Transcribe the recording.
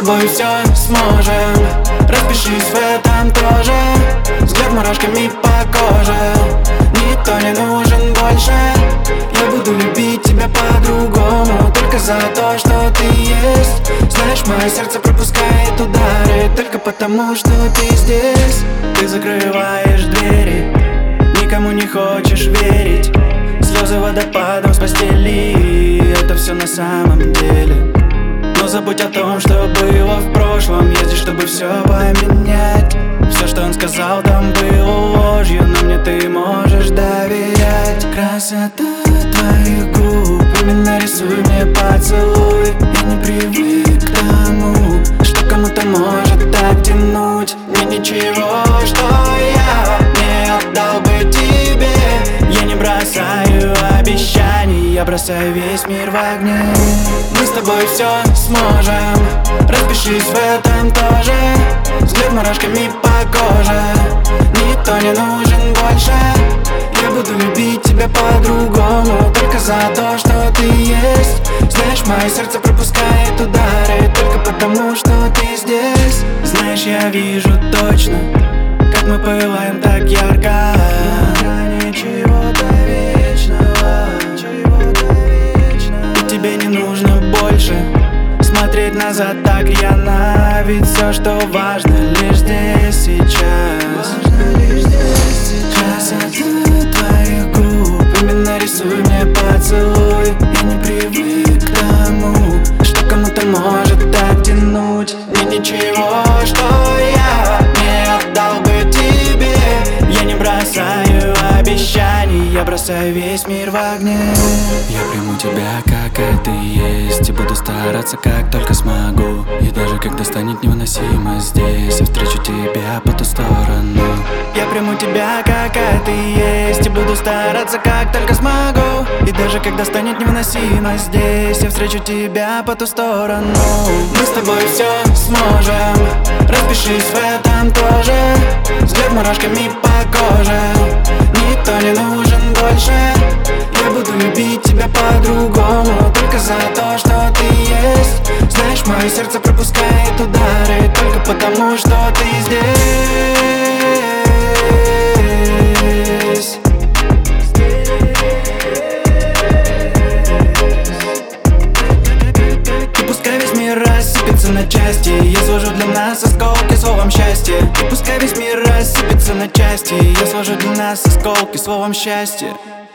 тобой все сможем. Распишись в этом тоже. Взгляд мурашками по коже. Никто не нужен больше. Я буду любить тебя по-другому. Только за то, что ты есть. Знаешь, мое сердце пропускает удары только потому, что ты здесь. Ты закрываешь двери, никому не хочешь верить. Слезы водопадом с постели, это все на самом деле. Но забудь о том, что было в прошлом. Езди, чтобы все поменять. Все, что он сказал, там было ложью, но мне ты можешь доверять. Красота твоих губ именно рисуй мне поцелуй. Я не привык к тому, что кому-то может так тянуть. Нет ничего, что я не отдал бы тебе. Я не бросаю обещаний, я бросаю весь мир в огне. Мы с тобой все сможем. Распишись в этом тоже. Взгляд мурашками по коже. Никто не нужен больше. Я буду любить тебя по-другому. Только за то, что ты есть. Знаешь, мое сердце пропускает удары только потому, что ты здесь. Знаешь, я вижу точно, как мы пылаем так ярко. Чего-то вечного, и тебе не нужно больше смотреть назад так рьяно. Ведь все, что важно, лишь здесь сейчас. Красота твоих губ именно рисуй мне поцелуй. Я не привык к тому, что кому-то может так тянуть. Нет ничего, что я не отдал бы тебе. Я не бросаю обещаний, я бросаю весь мир в огне. Я приму тебя, какая ты есть, и буду стараться, как только смогу. И даже когда станет невыносимо здесь, я встречу тебя по ту сторону. Я приму тебя, какая ты есть, и буду стараться, как только смогу. И даже когда станет невыносимо здесь, я встречу тебя по ту сторону. Мы с тобой все сможем. Распишись в этом тоже. Взгляд мурашками по коже. Никто не нужен больше. Я буду любить тебя по-другому только за то, что ты есть. Знаешь, мое сердце пропускает удары только потому, что ты здесь. И пускай весь мир рассыпется на части, я сложу для нас осколки словом счастье. И пускай весь мир рассыпется на части, я сложу для нас осколки словом счастье.